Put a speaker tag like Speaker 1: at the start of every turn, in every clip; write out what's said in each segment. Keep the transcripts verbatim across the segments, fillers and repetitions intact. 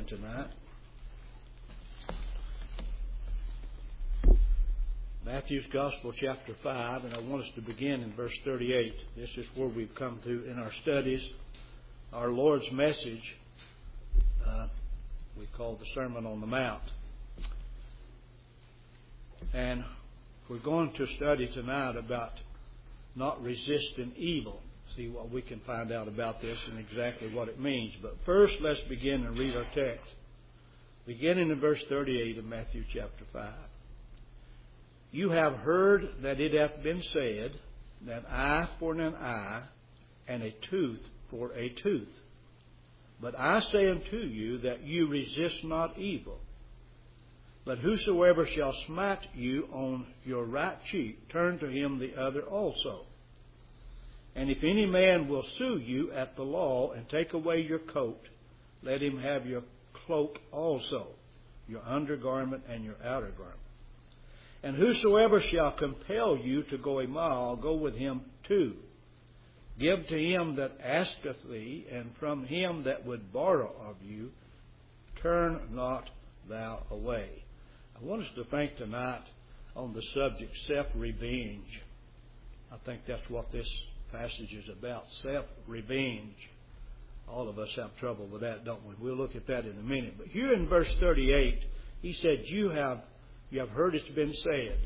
Speaker 1: tonight. Matthew's Gospel, chapter five, and I want us to begin in verse thirty-eight. This is where we've come to in our studies. Our Lord's message, uh, we call the Sermon on the Mount. And we're going to study tonight about not resisting evil. See what we can find out about this and exactly what it means. But first, let's begin and read our text. Beginning in verse thirty-eight of Matthew chapter five. You have heard that it hath been said, that eye for an eye, and a tooth for a tooth. But I say unto you that you resist not evil. But whosoever shall smite you on your right cheek, turn to him the other also. And if any man will sue you at the law and take away your coat, let him have your cloak also, your undergarment and your outer garment. And whosoever shall compel you to go a mile, go with him two. Give to him that asketh thee, and from him that would borrow of you, turn not thou away. I want us to think tonight on the subject self-revenge. I think that's what this passage is about, self-revenge. All of us have trouble with that, don't we? We'll look at that in a minute. But here in verse thirty-eight, he said, You have You have heard it's been said,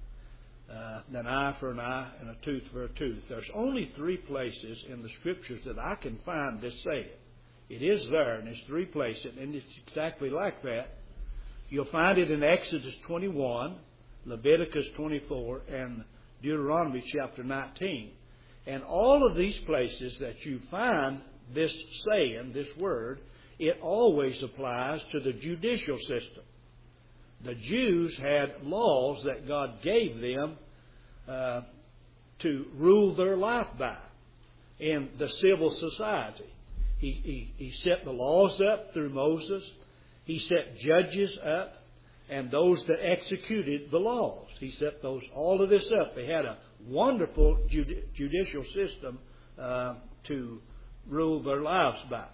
Speaker 1: uh, an eye for an eye and a tooth for a tooth. There's only three places in the Scriptures that I can find this saying. It is there, and there's three places, and it's exactly like that. You'll find it in Exodus twenty-one, Leviticus twenty-four, and Deuteronomy chapter nineteen. And all of these places that you find this saying, this word, it always applies to the judicial system. The Jews had laws that God gave them uh, to rule their life by in the civil society. He, he, he set the laws up through Moses. He set judges up and those that executed the laws. He set those all of this up. They had a wonderful judi- judicial system uh, to rule their lives by.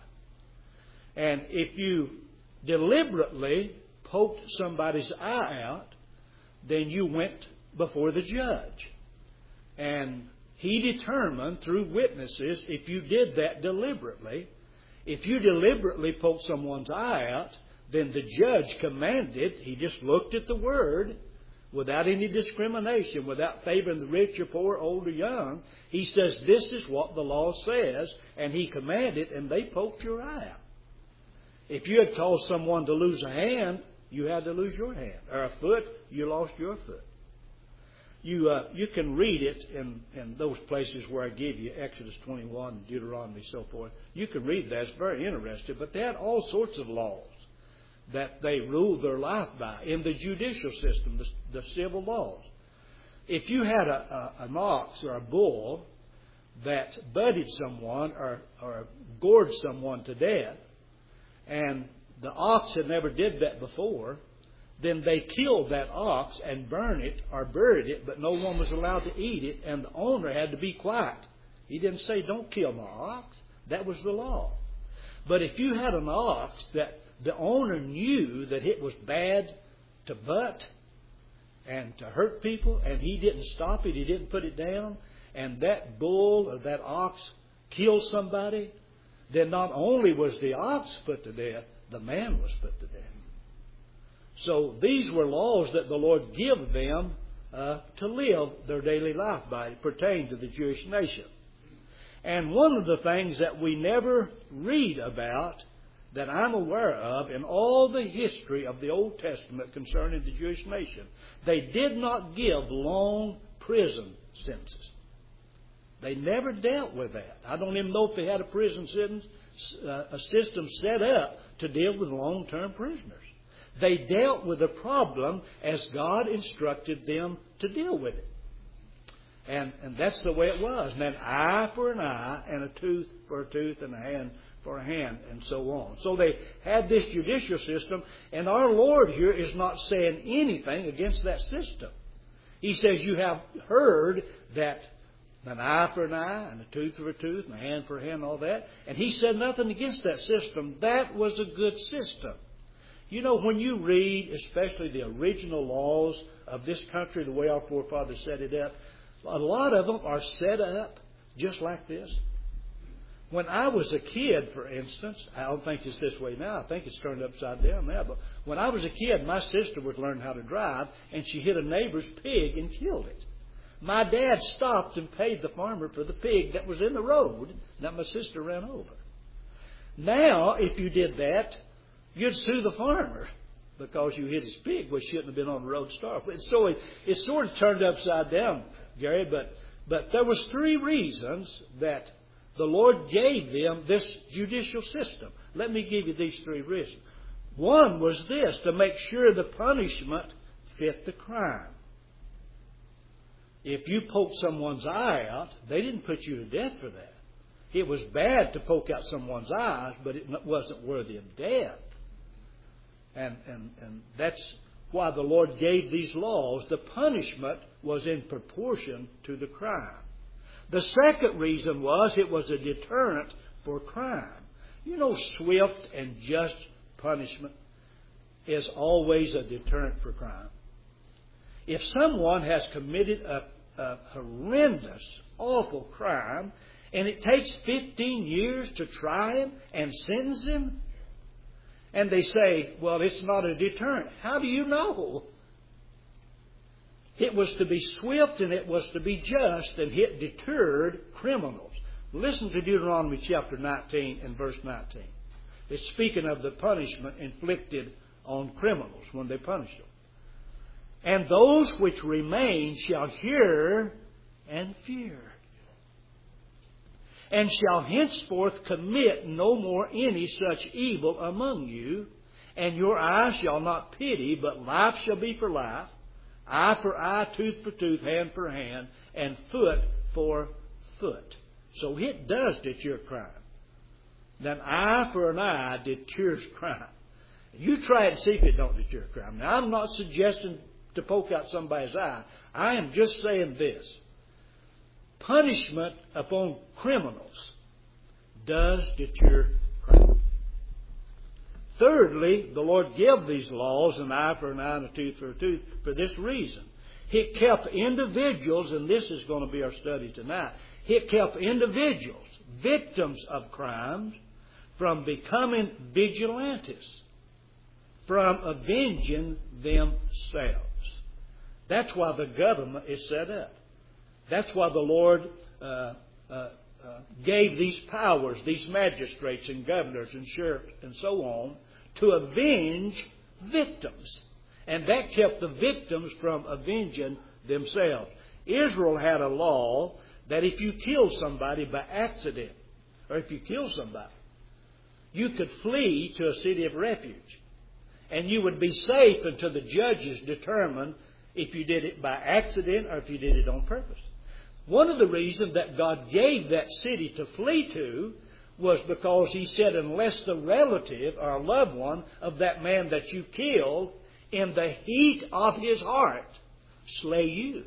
Speaker 1: And if you deliberately poked somebody's eye out, then you went before the judge. And he determined through witnesses, if you did that deliberately, if you deliberately poked someone's eye out, then the judge commanded, he just looked at the word without any discrimination, without favoring the rich or poor, old or young. He says, this is what the law says, and he commanded, and they poked your eye out. If you had caused someone to lose a hand, you had to lose your hand. Or a foot, you lost your foot. You uh, you can read it in, in those places where I give you, Exodus twenty-one, Deuteronomy, so forth. You can read that. It's very interesting. But they had all sorts of laws that they ruled their life by in the judicial system, the, the civil laws. If you had a, a, an ox or a bull that butted someone or, or gored someone to death, and the ox had never did that before, then they killed that ox and burned it or buried it, but no one was allowed to eat it, and the owner had to be quiet. He didn't say, don't kill my ox. That was the law. But if you had an ox that the owner knew that it was bad to butt and to hurt people, and he didn't stop it, he didn't put it down, and that bull or that ox killed somebody, then not only was the ox put to death, the man was put to death. So these were laws that the Lord gave them uh, to live their daily life by. It pertained to the Jewish nation. And one of the things that we never read about, that I'm aware of in all the history of the Old Testament concerning the Jewish nation, they did not give long prison sentences. They never dealt with that. I don't even know if they had a prison sentence, uh, a system set up to deal with long-term prisoners. They dealt with the problem as God instructed them to deal with it. And, and that's the way it was. And an eye for an eye, and a tooth for a tooth, and a hand for a hand, and so on. So they had this judicial system, and our Lord here is not saying anything against that system. He says, you have heard that An eye for an eye, and a tooth for a tooth, and a hand for a hand, and all that. And he said nothing against that system. That was a good system. You know, when you read, especially the original laws of this country, the way our forefathers set it up, a lot of them are set up just like this. When I was a kid, for instance, I don't think it's this way now. I think it's turned upside down now. But when I was a kid, my sister was learning how to drive, and she hit a neighbor's pig and killed it. My dad stopped and paid the farmer for the pig that was in the road that my sister ran over. Now, if you did that, you'd sue the farmer because you hit his pig, which shouldn't have been on the road to start with. So it, it sort of turned upside down, Gary. But but there was three reasons that the Lord gave them this judicial system. Let me give you these three reasons. One was this, to make sure the punishment fit the crime. If you poked someone's eye out, they didn't put you to death for that. It was bad to poke out someone's eyes, but it wasn't worthy of death. And, and, and that's why the Lord gave these laws. The punishment was in proportion to the crime. The second reason was it was a deterrent for crime. You know, swift and just punishment is always a deterrent for crime. If someone has committed a, a horrendous, awful crime, and it takes fifteen years to try him and sentence him, and they say, well, it's not a deterrent. How do you know? It was to be swift and it was to be just, and it deterred criminals. Listen to Deuteronomy chapter nineteen and verse nineteen. It's speaking of the punishment inflicted on criminals when they punish them. And those which remain shall hear and fear, and shall henceforth commit no more any such evil among you, and your eye shall not pity, but life shall be for life, eye for eye, tooth for tooth, hand for hand, and foot for foot. So it does deter crime. An eye for an eye deters crime. You try it and see if it don't deter crime. Now, I'm not suggesting to poke out somebody's eye. I am just saying this. Punishment upon criminals does deter crime. Thirdly, the Lord gave these laws, an eye for an eye and a tooth for a tooth, for this reason. It kept individuals, and this is going to be our study tonight, it kept individuals, victims of crimes, from becoming vigilantes, from avenging themselves. That's why the government is set up. That's why the Lord uh, uh, uh, gave these powers, these magistrates and governors and sheriffs and so on, to avenge victims. And that kept the victims from avenging themselves. Israel had a law that if you killed somebody by accident, or if you killed somebody, you could flee to a city of refuge. And you would be safe until the judges determined if you did it by accident or if you did it on purpose. One of the reasons that God gave that city to flee to was because He said, unless the relative or loved one of that man that you killed in the heat of his heart slay you.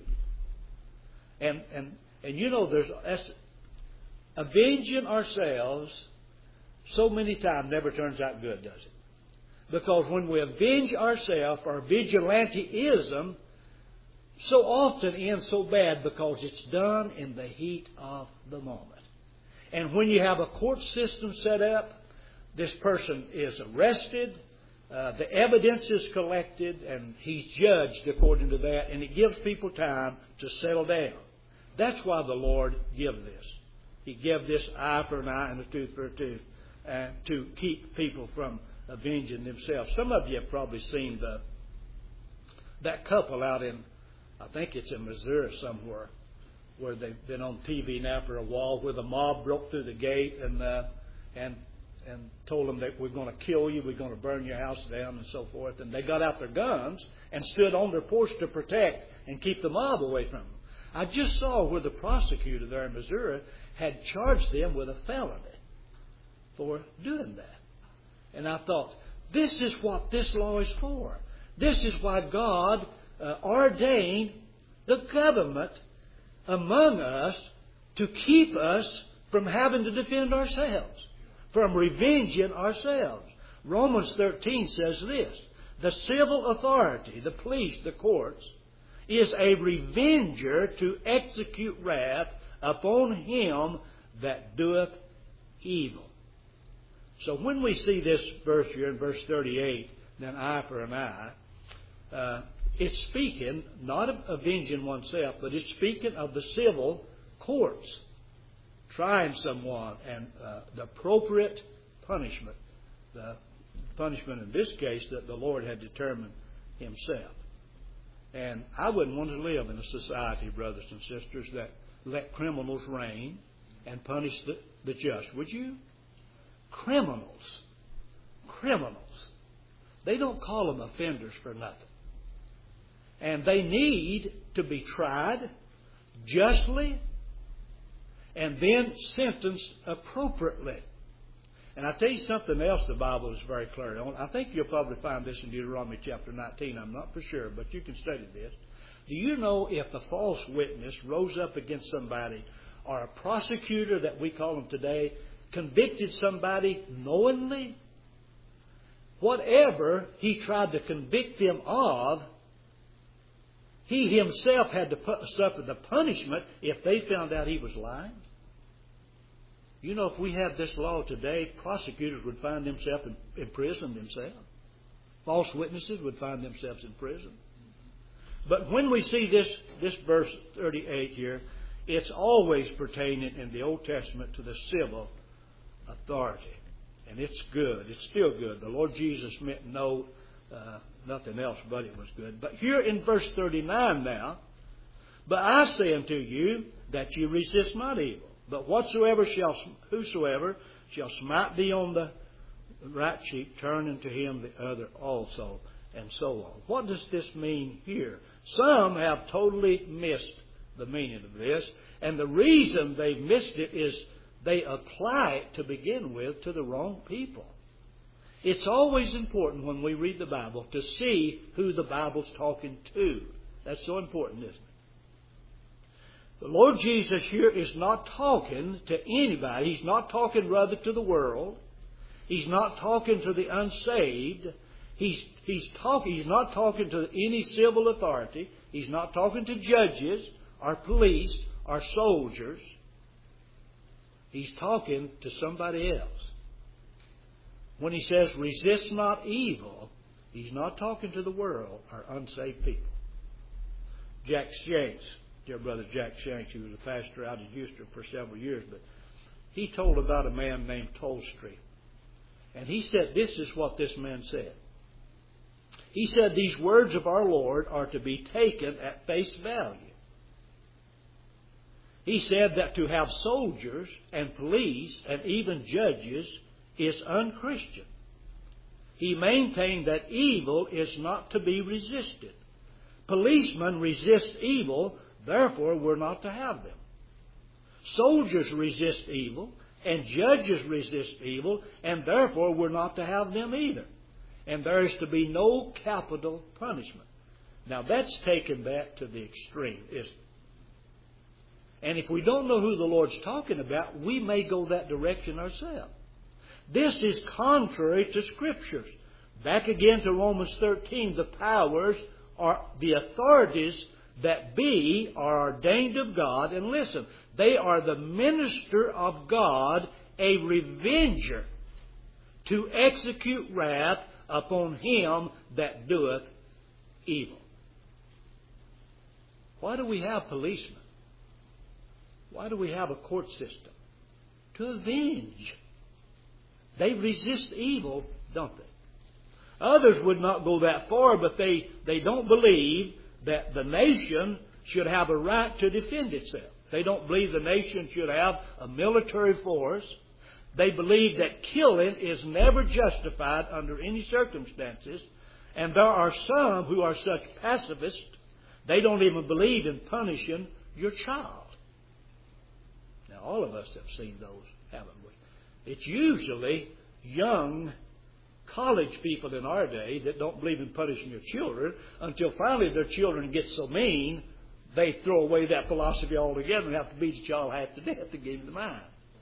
Speaker 1: And and and you know, there's that's, avenging ourselves so many times never turns out good, does it? Because when we avenge ourselves, our vigilanteism so often ends so bad because it's done in the heat of the moment. And when you have a court system set up, this person is arrested, uh, the evidence is collected, and he's judged according to that, and it gives people time to settle down. That's why the Lord gave this. He gave this eye for an eye and a tooth for a tooth uh, to keep people from avenging themselves. Some of you have probably seen the that couple out in, I think it's in Missouri somewhere, where they've been on T V now for a while, where the mob broke through the gate and uh, and and told them that we're going to kill you, we're going to burn your house down, and so forth. And they got out their guns and stood on their porch to protect and keep the mob away from them. I just saw where the prosecutor there in Missouri had charged them with a felony for doing that. And I thought, this is what this law is for. This is why God uh, ordained the government among us to keep us from having to defend ourselves, from revenging ourselves. Romans thirteen says this: the civil authority, the police, the courts, is a revenger to execute wrath upon him that doeth evil. So when we see this verse here in verse thirty-eight, then eye for an eye, uh, it's speaking not of avenging oneself, but it's speaking of the civil courts trying someone and uh, the appropriate punishment, the punishment in this case that the Lord had determined himself. And I wouldn't want to live in a society, brothers and sisters, that let criminals reign and punish the, the just. Would you? Criminals. Criminals. They don't call them offenders for nothing. And they need to be tried justly and then sentenced appropriately. And I'll tell you something else the Bible is very clear on. I think you'll probably find this in Deuteronomy chapter nineteen. I'm not for sure, but you can study this. Do you know if a false witness rose up against somebody, or a prosecutor that we call them today, convicted somebody knowingly, whatever he tried to convict them of, he himself had to suffer the punishment if they found out he was lying? You know, if we had this law today, prosecutors would find themselves in, in prison themselves. False witnesses would find themselves in prison. But when we see this, this verse thirty-eight here, it's always pertaining in the Old Testament to the civil authority. And it's good. It's still good. The Lord Jesus meant no, uh, nothing else but it was good. But here in verse thirty-nine now, but I say unto you that you resist not evil. But whatsoever shall, whosoever shall smite thee on the right cheek, turn unto him the other also, and so on. What does this mean here? Some have totally missed the meaning of this, and the reason they've missed it is they apply it to begin with to the wrong people. It's always important when we read the Bible to see who the Bible's talking to. That's so important, isn't it? The Lord Jesus here is not talking to anybody. He's not talking rather to the world. He's not talking to the unsaved. He's, he's, talk, he's not talking to any civil authority. He's not talking to judges or police or soldiers. He's talking to somebody else. When he says, resist not evil, he's not talking to the world or unsaved people. Jack Shanks, dear brother Jack Shanks, he was a pastor out in Houston for several years, but he told about a man named Tolstoy. And he said, this is what this man said. He said, these words of our Lord are to be taken at face value. He said that to have soldiers and police and even judges is unchristian. He maintained that evil is not to be resisted. Policemen resist evil, therefore we're not to have them. Soldiers resist evil, and judges resist evil, and therefore we're not to have them either. And there is to be no capital punishment. Now that's taken that to the extreme, isn't it? And if we don't know who the Lord's talking about, we may go that direction ourselves. This is contrary to Scriptures. Back again to Romans thirteen, the powers are the authorities that be are ordained of God. And listen, they are the minister of God, a revenger, to execute wrath upon him that doeth evil. Why do we have policemen? Why do we have a court system? To avenge. They resist evil, don't they? Others would not go that far, but they, they don't believe that the nation should have a right to defend itself. They don't believe the nation should have a military force. They believe that killing is never justified under any circumstances. And there are some who are such pacifists, they don't even believe in punishing your child. Now, all of us have seen those, haven't we? It's usually young college people in our day that don't believe in punishing their children until finally their children get so mean they throw away that philosophy altogether and have to beat each all half to death to get into mine.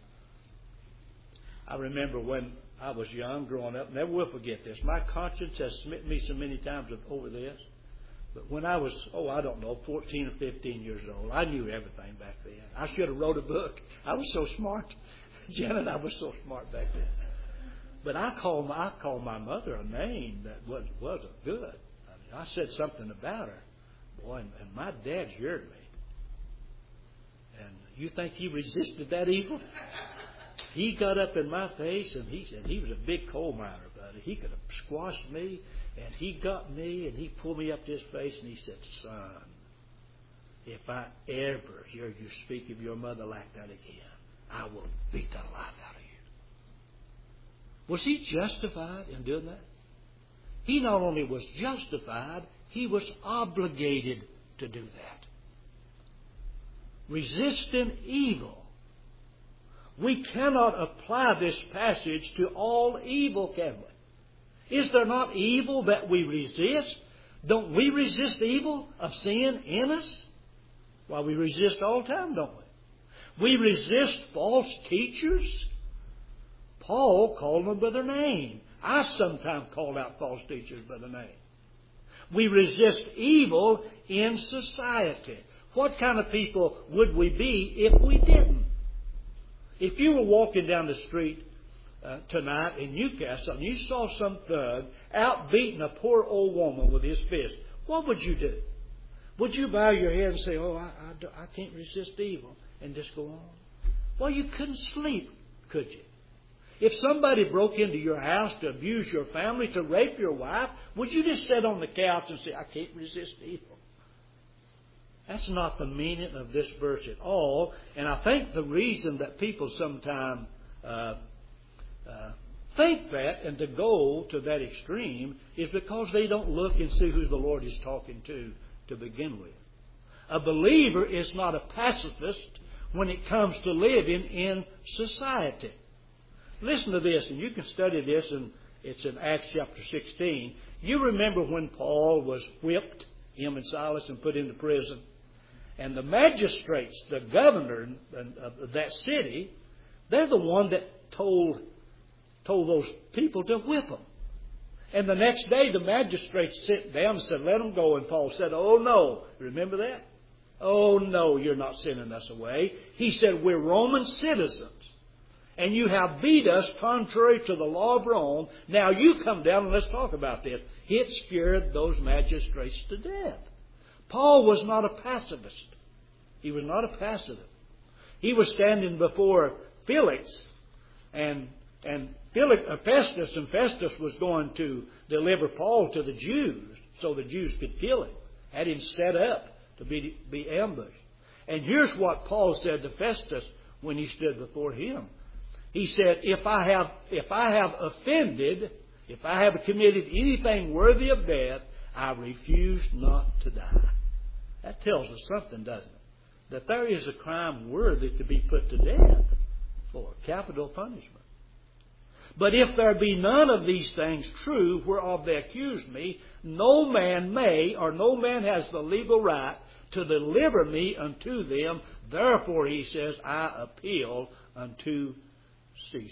Speaker 1: I remember when I was young, growing up, never will forget this. My conscience has smitten me so many times over this. But when I was, oh, I don't know, fourteen or fifteen years old, I knew everything back then. I should have wrote a book. I was so smart. Janet, I was so smart back then. But I called my, I called my mother a name that was, wasn't good. I mean, I said something about her. Boy, and, and my dad heard me. And you think he resisted that evil? He got up in my face and he said, he was a big coal miner, buddy. He could have squashed me. And he got me and he pulled me up to his face and he said, son, if I ever hear you speak of your mother like that again, I will beat the life out of you. Was he justified in doing that? He not only was justified, he was obligated to do that. Resisting evil. We cannot apply this passage to all evil, can we? Is there not evil that we resist? Don't we resist evil of sin in us? Well, we resist all the time, don't we? We resist false teachers. Paul called them by their name. I sometimes call out false teachers by their name. We resist evil in society. What kind of people would we be if we didn't? If you were walking down the street uh, tonight in Newcastle and you saw some thug out beating a poor old woman with his fist, what would you do? Would you bow your head and say, oh, I, I, I can't resist evil, and just go on? Well, you couldn't sleep, could you? If somebody broke into your house to abuse your family, to rape your wife, would you just sit on the couch and say, I can't resist evil? That's not the meaning of this verse at all. And I think the reason that people sometimes uh, uh, think that and to go to that extreme is because they don't look and see who the Lord is talking to to begin with. A believer is not a pacifist when it comes to living in society. Listen to this, and you can study this, and it's in Acts chapter sixteen. You remember when Paul was whipped, him and Silas, and put into prison. And the magistrates, the governor of that city, they're the one that told, told those people to whip them. And the next day the magistrates sat down and said, let them go. And Paul said, oh no. Remember that? Oh no, you're not sending us away. He said, we're Roman citizens. And you have beat us contrary to the law of Rome. Now you come down and let's talk about this. It scared those magistrates to death. Paul was not a pacifist. He was not a pacifist. He was standing before Felix and and Felix, uh, Festus, and Festus was going to deliver Paul to the Jews so the Jews could kill him. Had him set up to be, be ambushed. And here's what Paul said to Festus when he stood before him. He said, if I have, if I have offended, if I have committed anything worthy of death, I refuse not to die. That tells us something, doesn't it? That there is a crime worthy to be put to death for capital punishment. But if there be none of these things true whereof they accuse me, no man may, or no man has the legal right to deliver me unto them. Therefore, he says, I appeal unto Caesar.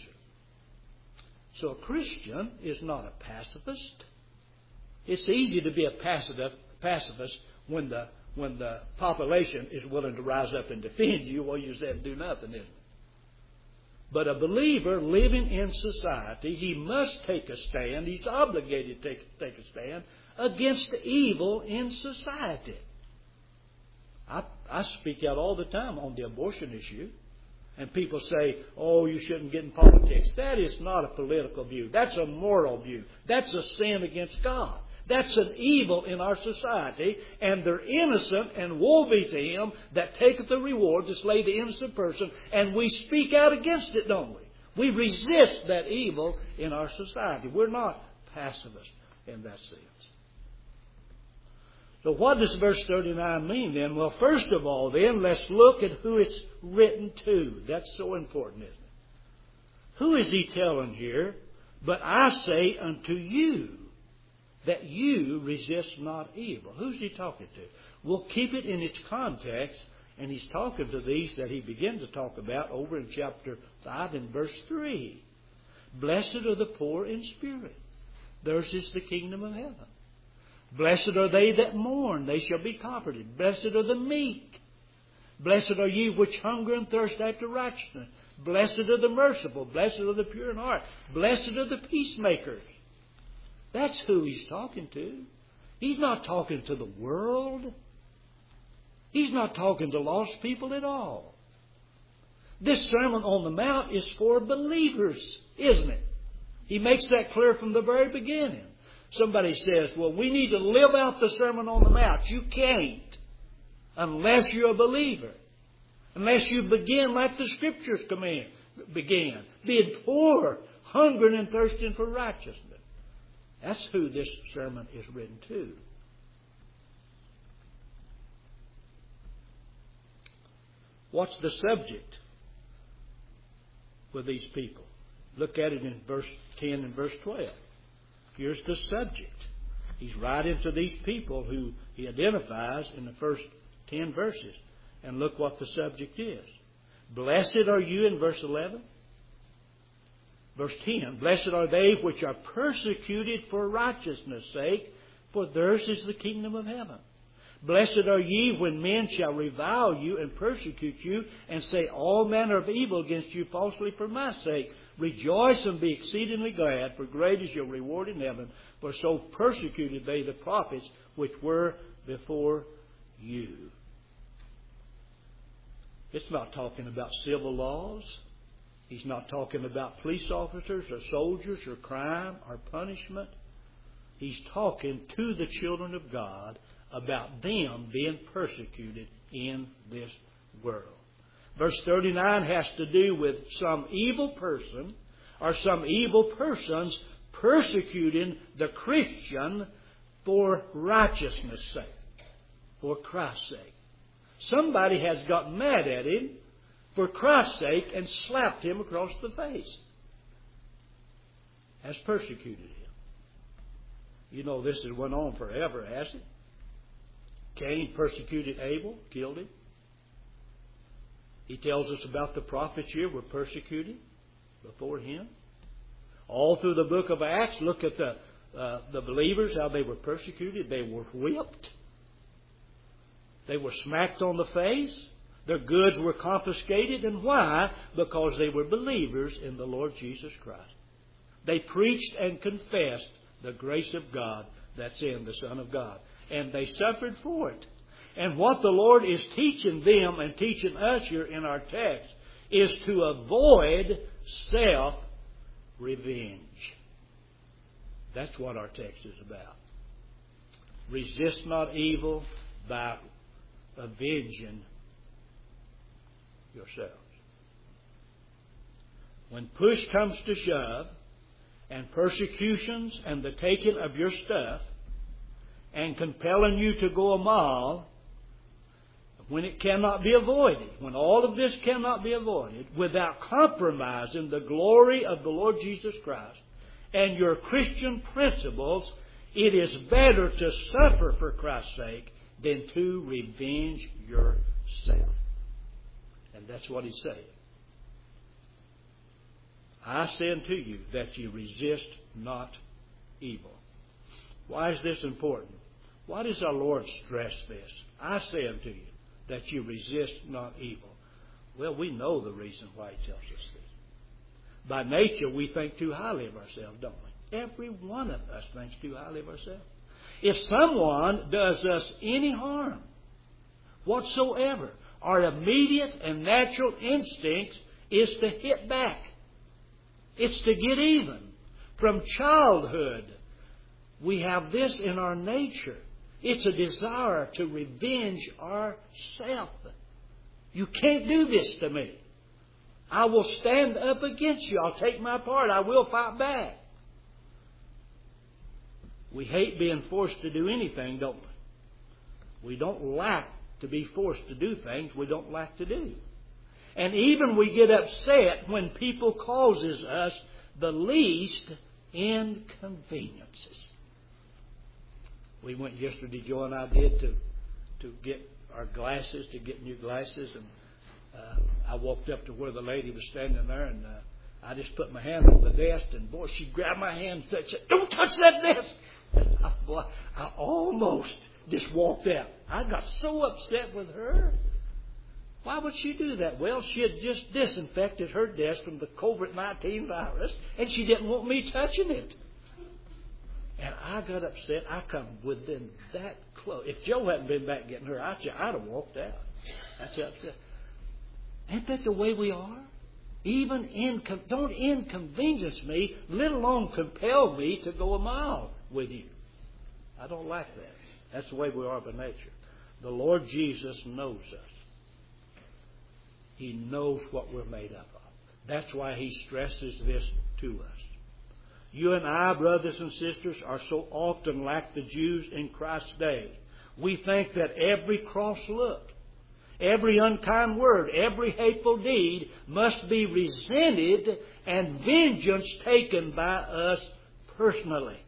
Speaker 1: So a Christian is not a pacifist. It's easy to be a pacifist when the when the population is willing to rise up and defend you. Well, you just have to do nothing, isn't it? But a believer living in society, he must take a stand. He's obligated to take, take a stand against the evil in society. I, I speak out all the time on the abortion issue. And people say, oh, you shouldn't get in politics. That is not a political view. That's a moral view. That's a sin against God. That's an evil in our society. And they're innocent, and woe be to him that taketh the reward to slay the innocent person. And we speak out against it, don't we? We resist that evil in our society. We're not pacifists in that sense. So what does verse thirty-nine mean then? Well, first of all then, let's look at who it's written to. That's so important, isn't it? Who is he telling here? But I say unto you. that you resist not evil. Who's he talking to? We'll keep it in its context, and he's talking to these that he begins to talk about over in chapter five and verse three. Blessed are the poor in spirit. Theirs is the kingdom of heaven. Blessed are they that mourn. They shall be comforted. Blessed are the meek. Blessed are ye which hunger and thirst after righteousness. Blessed are the merciful. Blessed are the pure in heart. Blessed are the peacemakers. That's who he's talking to. He's not talking to the world. He's not talking to lost people at all. This Sermon on the Mount is for believers, isn't it? He makes that clear from the very beginning. Somebody says, well, we need to live out the Sermon on the Mount. You can't unless you're a believer. Unless you begin like the Scriptures command, began, being poor, hungering and thirsting for righteousness. That's who this sermon is written to. What's the subject with these people? Look at it in verse ten and verse twelve. Here's the subject. He's writing to these people who he identifies in the first ten verses. And look what the subject is. Blessed are you in verse eleven. Verse ten. Blessed are they which are persecuted for righteousness' sake, for theirs is the kingdom of heaven. Blessed are ye when men shall revile you and persecute you, and say all manner of evil against you falsely for my sake. Rejoice and be exceedingly glad, for great is your reward in heaven. For so persecuted they the prophets which were before you. It's not talking about civil laws. He's not talking about police officers or soldiers or crime or punishment. He's talking to the children of God about them being persecuted in this world. Verse thirty-nine has to do with some evil person or some evil persons persecuting the Christian for righteousness' sake, for Christ's sake. Somebody has got mad at him for Christ's sake and slapped him across the face. Has persecuted him. You know this has went on forever, hasn't it? Cain persecuted Abel, killed him. He tells us about the prophets here were persecuted before him. All through the book of Acts, look at the uh, the believers, how they were persecuted. They were whipped. They were smacked on the face. Their goods were confiscated. And why? Because they were believers in the Lord Jesus Christ. They preached and confessed the grace of God that's in the Son of God. And they suffered for it. And what the Lord is teaching them and teaching us here in our text is to avoid self-revenge. That's what our text is about. Resist not evil by avenging yourselves. When push comes to shove, and persecutions and the taking of your stuff, and compelling you to go a mile, when it cannot be avoided, when all of this cannot be avoided, without compromising the glory of the Lord Jesus Christ and your Christian principles, it is better to suffer for Christ's sake than to revenge yourself. And that's what he's saying. I say unto you that ye resist not evil. Why is this important? Why does our Lord stress this? I say unto you that you resist not evil. Well, we know the reason why he tells us this. By nature, we think too highly of ourselves, don't we? Every one of us thinks too highly of ourselves. If someone does us any harm whatsoever, our immediate and natural instinct is to hit back. It's to get even. From childhood, we have this in our nature. It's a desire to revenge ourselves. You can't do this to me. I will stand up against you. I'll take my part. I will fight back. We hate being forced to do anything, don't we? We don't like to be forced to do things we don't like to do. And even we get upset when people causes us the least inconveniences. We went yesterday, Joe and I did, to to get our glasses, to get new glasses. And uh, I walked up to where the lady was standing there, and uh, I just put my hand on the desk, and boy, she grabbed my hand and said, "Don't touch that desk!" And I, boy, I almost just walked out. I got so upset with her. Why would she do that? Well, she had just disinfected her desk from the COVID nineteen virus, and she didn't want me touching it. And I got upset. I come within that close. If Joe hadn't been back getting her, I'd, I'd have walked out. That's upset. Ain't that the way we are? Even in, don't inconvenience me, let alone compel me to go a mile with you. I don't like that. That's the way we are by nature. The Lord Jesus knows us. He knows what we're made up of. That's why He stresses this to us. You and I, brothers and sisters, are so often like the Jews in Christ's day. We think that every cross look, every unkind word, every hateful deed must be resented and vengeance taken by us personally.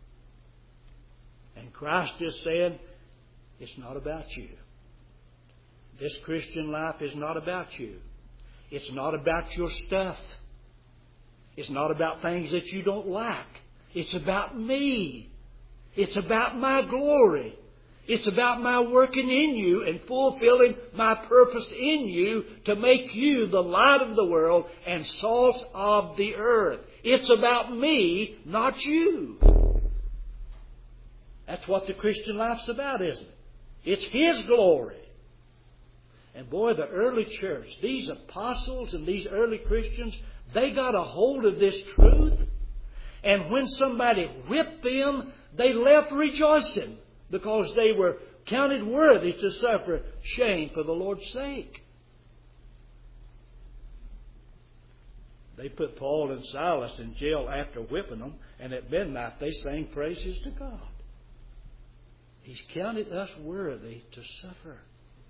Speaker 1: And Christ is saying, it's not about you. This Christian life is not about you. It's not about your stuff. It's not about things that you don't like. It's about me. It's about my glory. It's about my working in you and fulfilling my purpose in you to make you the light of the world and salt of the earth. It's about me, not you. That's what the Christian life's about, isn't it? It's His glory. And boy, the early church, these apostles and these early Christians, they got a hold of this truth. And when somebody whipped them, they left rejoicing because they were counted worthy to suffer shame for the Lord's sake. They put Paul and Silas in jail after whipping them, and at midnight they sang praises to God. He's counted us worthy to suffer.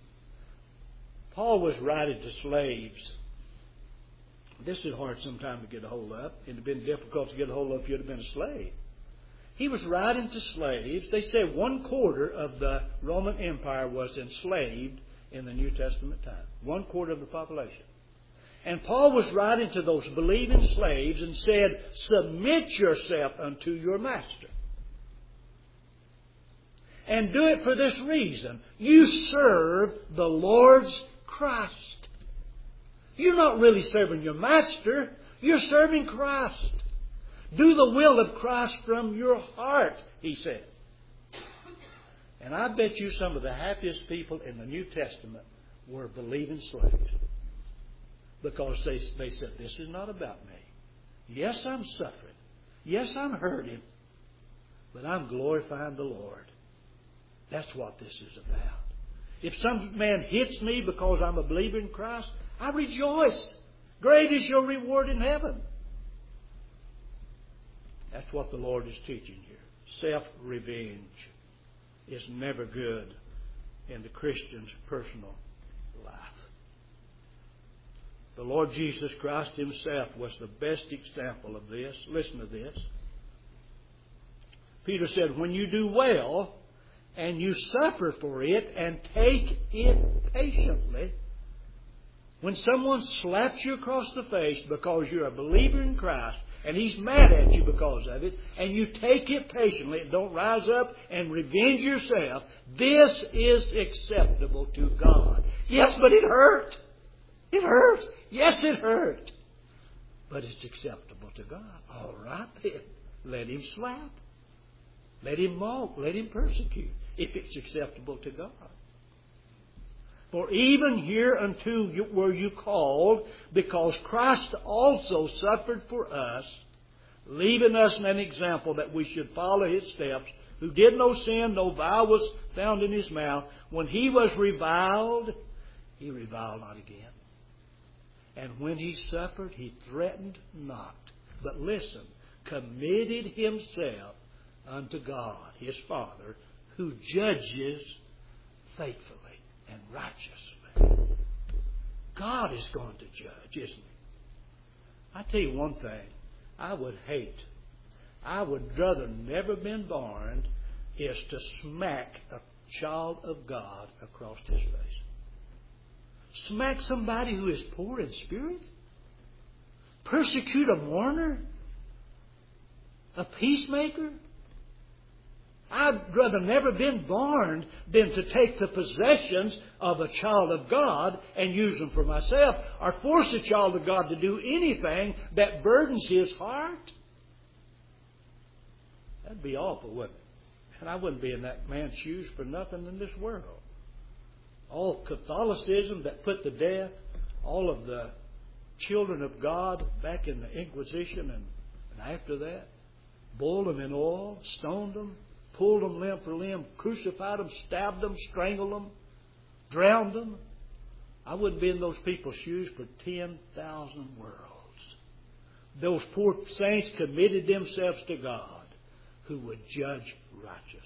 Speaker 1: Paul was writing to slaves. This is hard sometimes to get a hold of. It would have been difficult to get a hold of if you'd have been a slave. He was writing to slaves. They said one quarter of the Roman Empire was enslaved in the New Testament time. One quarter of the population. And Paul was writing to those believing slaves and said, submit yourself unto your master. And do it for this reason. You serve the Lord's Christ. You're not really serving your master. You're serving Christ. Do the will of Christ from your heart, he said. And I bet you some of the happiest people in the New Testament were believing slaves. Because they, they said, this is not about me. Yes, I'm suffering. Yes, I'm hurting. But I'm glorifying the Lord. That's what this is about. If some man hits me because I'm a believer in Christ, I rejoice. Great is your reward in heaven. That's what the Lord is teaching here. Self-revenge is never good in the Christian's personal life. The Lord Jesus Christ Himself was the best example of this. Listen to this. Peter said, when you do well and you suffer for it and take it patiently, when someone slaps you across the face because you're a believer in Christ and he's mad at you because of it, and you take it patiently and don't rise up and revenge yourself, this is acceptable to God. Yes, but it hurt. It hurt. Yes, it hurt. But it's acceptable to God. All right then. Let Him slap. Let Him mock. Let Him persecute. If it's acceptable to God. For even hereunto were you called, because Christ also suffered for us, leaving us an example that we should follow His steps, who did no sin, no vile was found in His mouth. When He was reviled, He reviled not again. And when He suffered, He threatened not. But listen, committed Himself unto God, His Father, who judges faithfully and righteously. God is going to judge, isn't He? I tell you one thing. I would hate, I would rather never been born is to smack a child of God across his face. Smack somebody who is poor in spirit? Persecute a mourner? A peacemaker? I'd rather never been born than to take the possessions of a child of God and use them for myself, or force a child of God to do anything that burdens his heart. That'd be awful, wouldn't it? And I wouldn't be in that man's shoes for nothing in this world. All Catholicism that put to death all of the children of God back in the Inquisition and, and after that, boiled them in oil, stoned them, pulled them limb for limb, crucified them, stabbed them, strangled them, drowned them. I wouldn't be in those people's shoes for ten thousand worlds. Those poor saints committed themselves to God, who would judge righteously.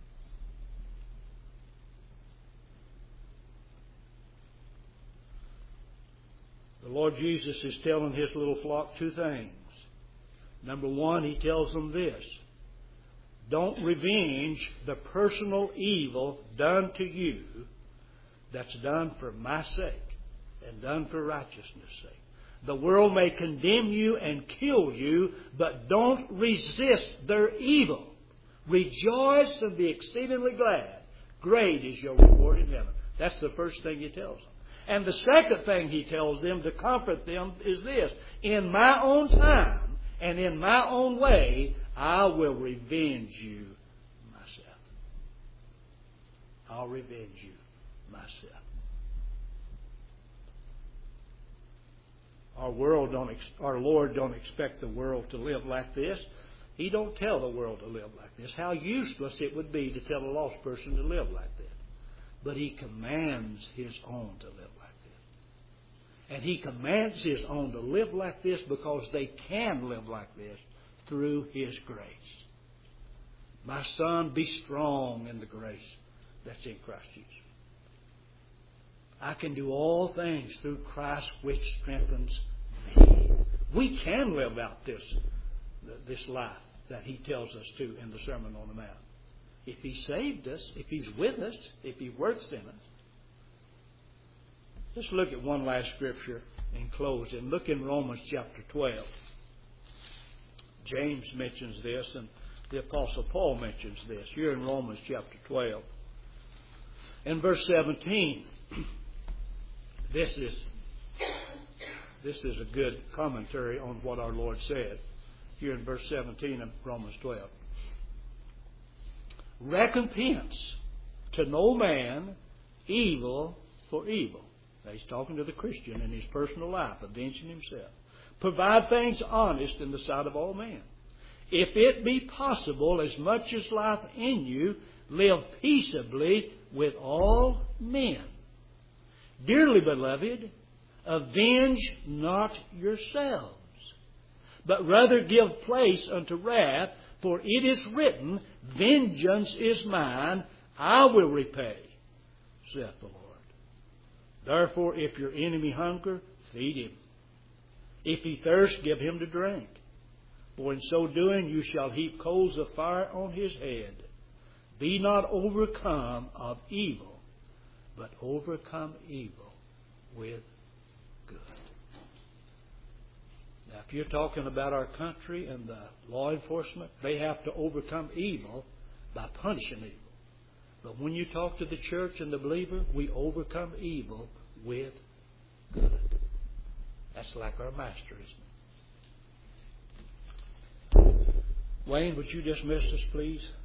Speaker 1: The Lord Jesus is telling His little flock two things. Number one, He tells them this: don't revenge the personal evil done to you that's done for my sake and done for righteousness' sake. The world may condemn you and kill you, but don't resist their evil. Rejoice and be exceedingly glad. Great is your reward in heaven. That's the first thing He tells them. And the second thing He tells them to comfort them is this: in my own time and in my own way, I will revenge you myself. I'll revenge you myself. Our world don't, our Lord don't expect the world to live like this. He don't tell the world to live like this. How useless it would be to tell a lost person to live like that. But He commands His own to live like this. And He commands His own to live like this because they can live like this through His grace. My son, be strong in the grace that's in Christ Jesus. I can do all things through Christ which strengthens me. We can live out this, this life that He tells us to in the Sermon on the Mount. If He saved us, if He's with us, if He works in us. Let's look at one last scripture in closing. Look in Romans chapter twelve. James mentions this, and the Apostle Paul mentions this. Here in Romans chapter twelve. In verse seventeen, this is, this is a good commentary on what our Lord said. Here in verse seventeen of Romans twelve. Recompense to no man evil for evil. Now he's talking to the Christian in his personal life, avenging himself. Provide things honest in the sight of all men. If it be possible, as much as life in you, live peaceably with all men. Dearly beloved, avenge not yourselves, but rather give place unto wrath, for it is written, vengeance is mine, I will repay, saith the Lord. Therefore, if your enemy hunger, feed him. If he thirst, give him to drink. For in so doing you shall heap coals of fire on his head. Be not overcome of evil, but overcome evil with good. Now, if you're talking about our country and the law enforcement, they have to overcome evil by punishing evil. But when you talk to the church and the believer, we overcome evil with good. That's like our Master, isn't it? Wayne, would you dismiss us, please?